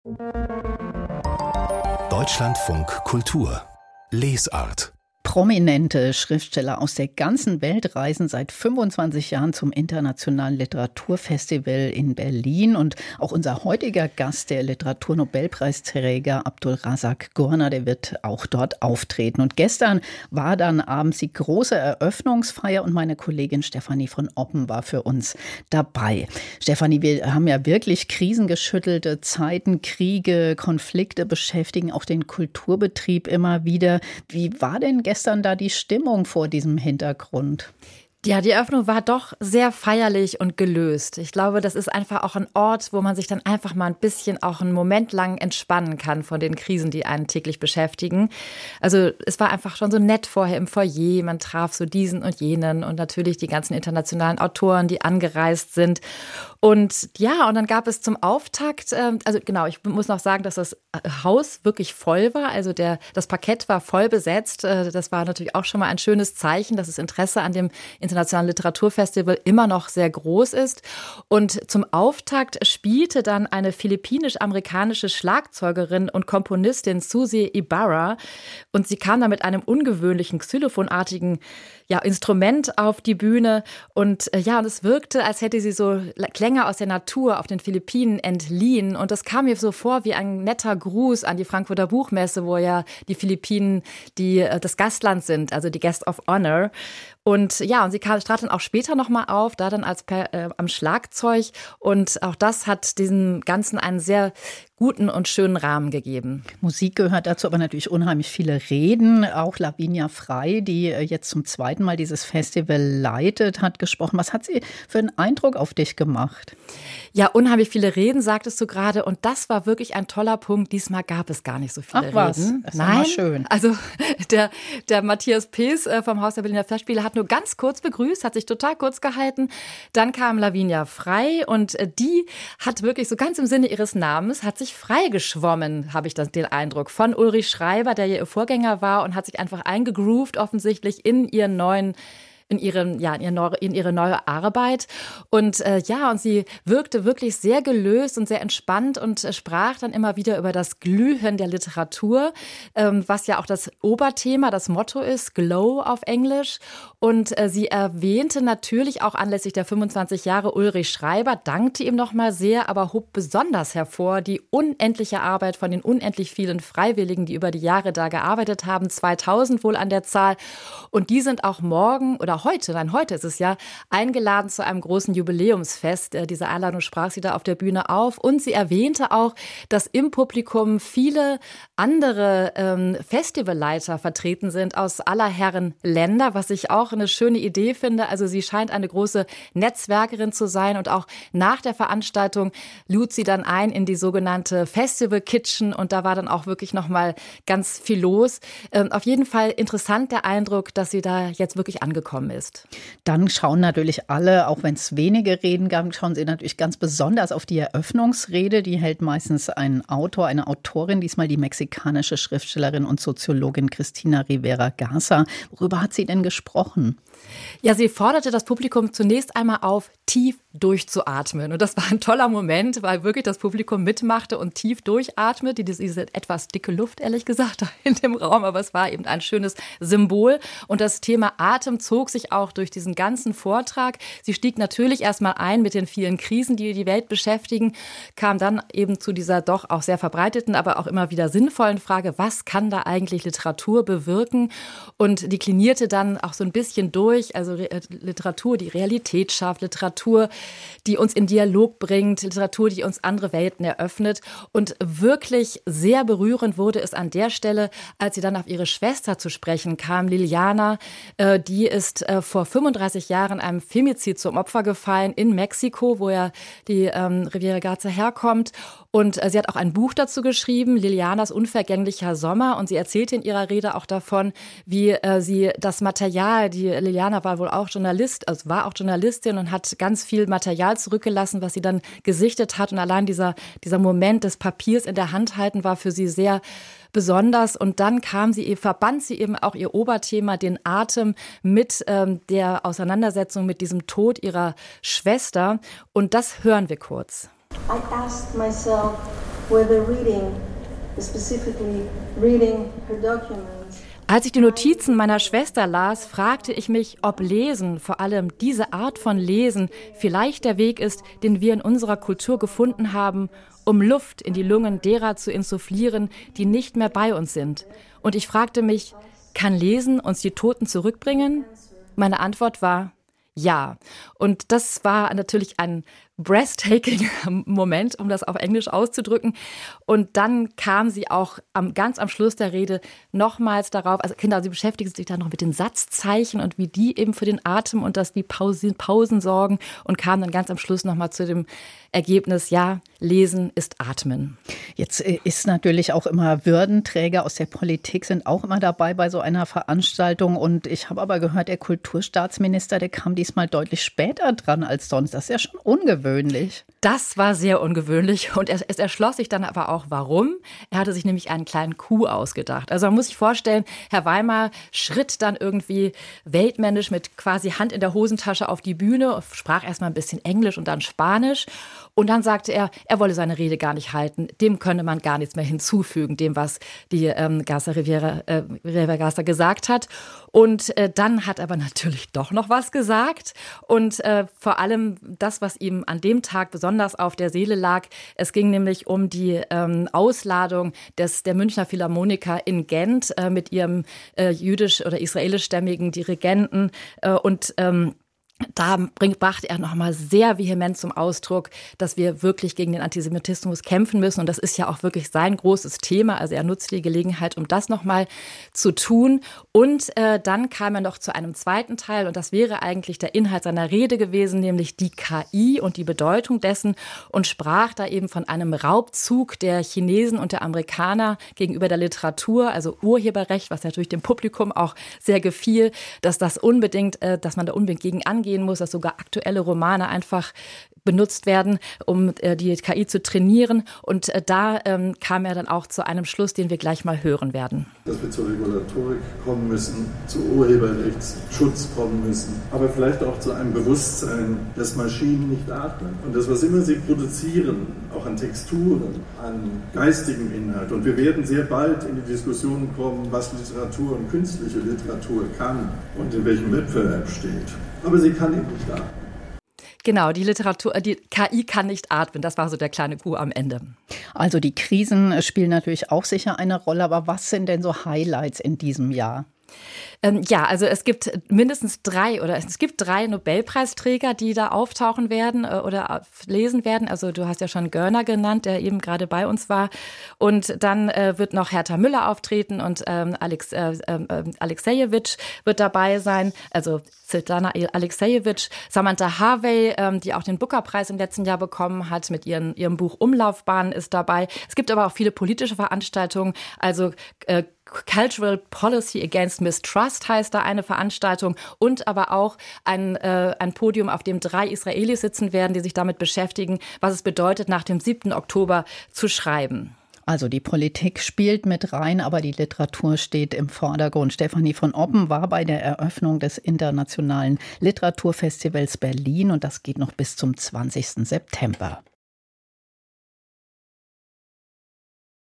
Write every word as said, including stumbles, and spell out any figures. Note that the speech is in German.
Deutschlandfunk Kultur Lesart. Prominente Schriftsteller aus der ganzen Welt reisen seit fünfundzwanzig Jahren zum Internationalen Literaturfestival in Berlin. Und auch unser heutiger Gast, der Literaturnobelpreisträger Abdul Razak Gurna, der wird auch dort auftreten. Und gestern war dann abends die große Eröffnungsfeier und meine Kollegin Stefanie von Oppen war für uns dabei. Stefanie, wir haben ja wirklich krisengeschüttelte Zeiten, Kriege, Konflikte beschäftigen auch den Kulturbetrieb immer wieder. Wie war denn gestern Gestern da die Stimmung vor diesem Hintergrund? Ja, die Eröffnung war doch sehr feierlich und gelöst. Ich glaube, das ist einfach auch ein Ort, wo man sich dann einfach mal ein bisschen auch einen Moment lang entspannen kann von den Krisen, die einen täglich beschäftigen. Also es war einfach schon so nett vorher im Foyer. Man traf so diesen und jenen und natürlich die ganzen internationalen Autoren, die angereist sind. Und ja, und dann gab es zum Auftakt, äh, also genau, ich muss noch sagen, dass das Haus wirklich voll war. Also der, das Parkett war voll besetzt. Äh, das war natürlich auch schon mal ein schönes Zeichen, dass das Interesse an dem Internationalen Literaturfestival immer noch sehr groß ist. Und zum Auftakt spielte dann eine philippinisch-amerikanische Schlagzeugerin und Komponistin Suzy Ibarra. Und sie kam da mit einem ungewöhnlichen xylophonartigen ja, Instrument auf die Bühne. Und äh, ja, und es wirkte, als hätte sie so Klänge aus der Natur auf den Philippinen entliehen. Und das kam mir so vor wie ein netter Gruß an die Frankfurter Buchmesse, wo ja die Philippinen die, äh, das Gastland sind, also die Guest of Honor. Und ja, und sie kam, trat dann auch später nochmal auf, da dann als per, äh, am Schlagzeug. Und auch das hat diesem Ganzen einen sehr guten und schönen Rahmen gegeben. Musik gehört dazu, aber natürlich unheimlich viele Reden. Auch Lavinia Frey, die jetzt zum zweiten Mal dieses Festival leitet, hat gesprochen. Was hat sie für einen Eindruck auf dich gemacht? Ja, unheimlich viele Reden, sagtest du gerade. Und das war wirklich ein toller Punkt. Diesmal gab es gar nicht so viele Ach was, Reden. das ist Nein, schön. Also der, der Matthias Pees vom Haus der Berliner Festspiele hat nur ganz kurz begrüßt, hat sich total kurz gehalten. Dann kam Lavinia Frey und die hat wirklich so ganz im Sinne ihres Namens, hat sich freigeschwommen, habe ich das, den Eindruck, von Ulrich Schreiber, der ihr Vorgänger war und hat sich einfach eingegroovt offensichtlich in ihren neuen in ihren, ja, in ihre neue, in ihre neue Arbeit. Und äh, ja, und sie wirkte wirklich sehr gelöst und sehr entspannt und äh, sprach dann immer wieder über das Glühen der Literatur, ähm, was ja auch das Oberthema, das Motto ist, Glow auf Englisch. Und äh, sie erwähnte natürlich auch anlässlich der fünfundzwanzig Jahre Ulrich Schreiber, dankte ihm nochmal sehr, aber hob besonders hervor die unendliche Arbeit von den unendlich vielen Freiwilligen, die über die Jahre da gearbeitet haben, zweitausend wohl an der Zahl. Und die sind auch morgen oder heute, nein, heute ist es ja, eingeladen zu einem großen Jubiläumsfest. Diese Einladung sprach sie da auf der Bühne auf. Und sie erwähnte auch, dass im Publikum viele andere ähm, Festivalleiter vertreten sind aus aller Herren Länder, was ich auch eine schöne Idee finde. Also sie scheint eine große Netzwerkerin zu sein. Und auch nach der Veranstaltung lud sie dann ein in die sogenannte Festival Kitchen. Und da war dann auch wirklich nochmal ganz viel los. Ähm, auf jeden Fall interessant der Eindruck, dass sie da jetzt wirklich angekommen ist. Dann schauen natürlich alle, auch wenn es wenige Reden gab, schauen sie natürlich ganz besonders auf die Eröffnungsrede. Die hält meistens ein Autor, eine Autorin, diesmal die mexikanische Schriftstellerin und Soziologin Cristina Rivera Garza. Worüber hat sie denn gesprochen? Ja, sie forderte das Publikum zunächst einmal auf, tief durchzuatmen. Und das war ein toller Moment, weil wirklich das Publikum mitmachte und tief durchatmete. Diese etwas dicke Luft, ehrlich gesagt, in dem Raum. Aber es war eben ein schönes Symbol. Und das Thema Atem zog sich auch durch diesen ganzen Vortrag. Sie stieg natürlich erstmal ein mit den vielen Krisen, die die Welt beschäftigen, kam dann eben zu dieser doch auch sehr verbreiteten, aber auch immer wieder sinnvollen Frage, was kann da eigentlich Literatur bewirken? Und deklinierte dann auch so ein bisschen durch, also Literatur, die Realität schafft, Literatur, die uns in Dialog bringt, Literatur, die uns andere Welten eröffnet. Und wirklich sehr berührend wurde es an der Stelle, als sie dann auf ihre Schwester zu sprechen kam, Liliana. Äh, die ist äh, vor fünfunddreißig Jahren einem Femizid zum Opfer gefallen in Mexiko, wo ja die ähm, Rivera Garza herkommt. Und äh, sie hat auch ein Buch dazu geschrieben, Lilianas unvergänglicher Sommer. Und sie erzählte in ihrer Rede auch davon, wie äh, sie das Material, die Liliana war wohl auch Journalist, also war auch Journalistin und hat ganz viel Material zurückgelassen, was sie dann gesichtet hat. Und allein dieser, dieser Moment des Papiers in der Hand halten war für sie sehr besonders. Und dann kam sie, verband sie eben auch ihr Oberthema, den Atem, mit ähm, der Auseinandersetzung mit diesem Tod ihrer Schwester. Und das hören wir kurz. I asked myself, where the reading, specifically reading her documents. Als ich die Notizen meiner Schwester las, fragte ich mich, ob Lesen, vor allem diese Art von Lesen, vielleicht der Weg ist, den wir in unserer Kultur gefunden haben, um Luft in die Lungen derer zu insufflieren, die nicht mehr bei uns sind. Und ich fragte mich, kann Lesen uns die Toten zurückbringen? Meine Antwort war ja. Und das war natürlich ein breathtaking Moment, um das auf Englisch auszudrücken. Und dann kam sie auch am, ganz am Schluss der Rede nochmals darauf, also Kinder, sie beschäftigen sich dann noch mit den Satzzeichen und wie die eben für den Atem und dass die Pausen, Pausen sorgen und kam dann ganz am Schluss nochmal zu dem Ergebnis, ja, Lesen ist Atmen. Jetzt ist natürlich auch immer Würdenträger aus der Politik sind auch immer dabei bei so einer Veranstaltung. Und ich habe aber gehört, der Kulturstaatsminister, der kam diesmal deutlich später dran als sonst. Das ist ja schon ungewöhnlich. Das war sehr ungewöhnlich und es, es erschloss sich dann aber auch, warum. Er hatte sich nämlich einen kleinen Coup ausgedacht. Also man muss sich vorstellen, Herr Weimar schritt dann irgendwie weltmännisch mit quasi Hand in der Hosentasche auf die Bühne, sprach erstmal ein bisschen Englisch und dann Spanisch. Und dann sagte er, er wolle seine Rede gar nicht halten. Dem könne man gar nichts mehr hinzufügen, dem, was die ähm, Garza Rivera, äh, Rivera Garza gesagt hat. Und äh, dann hat er aber natürlich doch noch was gesagt. Und äh, vor allem das, was ihm an dem Tag besonders auf der Seele lag. Es ging nämlich um die ähm, Ausladung des, der Münchner Philharmoniker in Gent äh, mit ihrem äh, jüdisch- oder israelischstämmigen Dirigenten. Äh, und ähm, Da brachte er nochmal sehr vehement zum Ausdruck, dass wir wirklich gegen den Antisemitismus kämpfen müssen. Und das ist ja auch wirklich sein großes Thema. Also er nutzt die Gelegenheit, um das nochmal zu tun. Und äh, dann kam er noch zu einem zweiten Teil. Und das wäre eigentlich der Inhalt seiner Rede gewesen, nämlich die K I und die Bedeutung dessen. Und sprach da eben von einem Raubzug der Chinesen und der Amerikaner gegenüber der Literatur, also Urheberrecht, was natürlich dem Publikum auch sehr gefiel, dass das unbedingt, äh, dass man da unbedingt gegen angehen gehen muss, dass sogar aktuelle Romane einfach benutzt werden, um äh, die K I zu trainieren. Und äh, da ähm, kam er dann auch zu einem Schluss, den wir gleich mal hören werden. Dass wir zur Regulatorik kommen müssen, zu Urheberrechtsschutz kommen müssen, aber vielleicht auch zu einem Bewusstsein, dass Maschinen nicht atmen. Und das, was immer sie produzieren, auch an Texturen, an geistigem Inhalt. Und wir werden sehr bald in die Diskussion kommen, was Literatur und künstliche Literatur kann und in welchem Wettbewerb steht. Aber sie kann eben nicht atmen. Genau, die Literatur, die K I kann nicht atmen. Das war so der kleine Coup am Ende. Also die Krisen spielen natürlich auch sicher eine Rolle. Aber was sind denn so Highlights in diesem Jahr? Ähm, ja, also es gibt mindestens drei oder es gibt drei Nobelpreisträger, die da auftauchen werden äh, oder lesen werden. Also du hast ja schon Görner genannt, der eben gerade bei uns war. Und dann äh, wird noch Hertha Müller auftreten und ähm, Alex, äh, äh, Alexejewitsch wird dabei sein. Also Svetlana Alexejewitsch, Samantha Harvey, ähm, die auch den Booker-Preis im letzten Jahr bekommen hat, mit ihren, ihrem Buch Umlaufbahn ist dabei. Es gibt aber auch viele politische Veranstaltungen, also äh, Cultural Policy Against Mistrust heißt da eine Veranstaltung und aber auch ein, äh, ein Podium, auf dem drei Israelis sitzen werden, die sich damit beschäftigen, was es bedeutet, nach dem siebten Oktober zu schreiben. Also die Politik spielt mit rein, aber die Literatur steht im Vordergrund. Stefanie von Oppen war bei der Eröffnung des Internationalen Literaturfestivals Berlin und das geht noch bis zum zwanzigsten September.